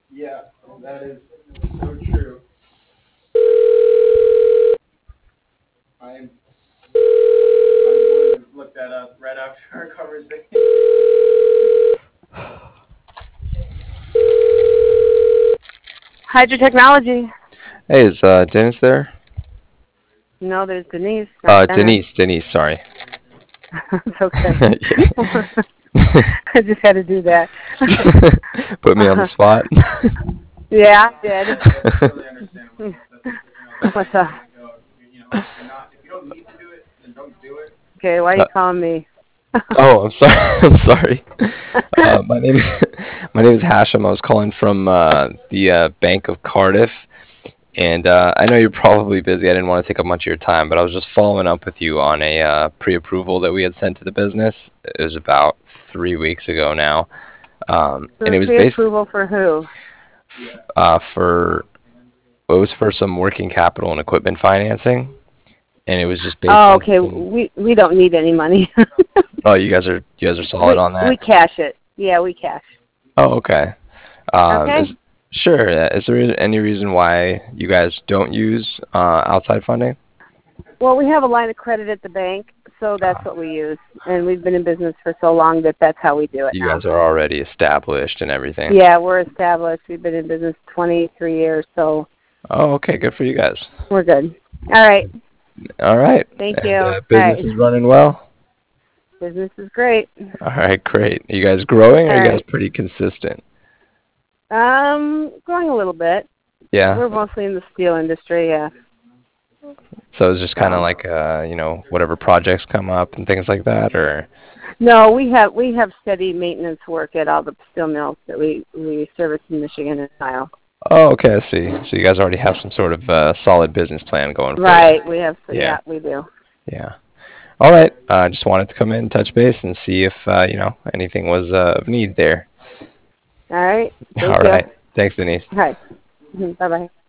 Yeah, that is so true. I'm going to look that up right after our conversation. Hydro Technology. Hey, is Dennis there? No, there's Denise, not Dennis. Denise, sorry. It's okay. Yeah. I just had to do that. Put me on the spot. Yeah, I did. That's totally understandable. That's the way What's you up? want to go. If you don't need to do it, then don't do it. Okay, why are Uh, you calling me? oh, I'm sorry. I'm sorry. My name my name is Hashem. I was calling from the Bank of Cardiff, and I know you're probably busy. I didn't want to take up much of your time, but I was just following up with you on a pre-approval that we had sent to the business. It was about 3 weeks ago now, and The it was based pre-approval for who? for it was for some working capital and equipment financing, and it was just based Oh, on okay. some. We don't need any money. Oh, you guys are solid we on that. we cash it. Yeah, we cash. Oh, okay. Okay. Is sure. Is there any reason why you guys don't use outside funding? Well, we have a line of credit at the bank, so that's what we use, and we've been in business for so long that that's how we do it You now. guys are already established and everything. Yeah, we're established. We've been in business 23 years, so Oh, okay. Good for you guys. we're good. All right. All right. Thank you. And All business right. is running well. Business is great. All right, great. Are you guys growing, or All are you guys right. pretty consistent? Growing a little bit. Yeah. We're mostly in the steel industry, yeah. So it's just kind of So like whatever projects come up and things like that, or. no, we have steady maintenance work at all the steel mills that we service in Michigan and Ohio. Oh, okay, I see. So you guys already have some sort of solid business plan going forward. Right. We have. Yeah. Yeah, we do. Yeah. All right. Just wanted to come in, touch base, and see if anything was of need there. All right. All Thank you. right. Thanks, Denise. All right. Bye bye.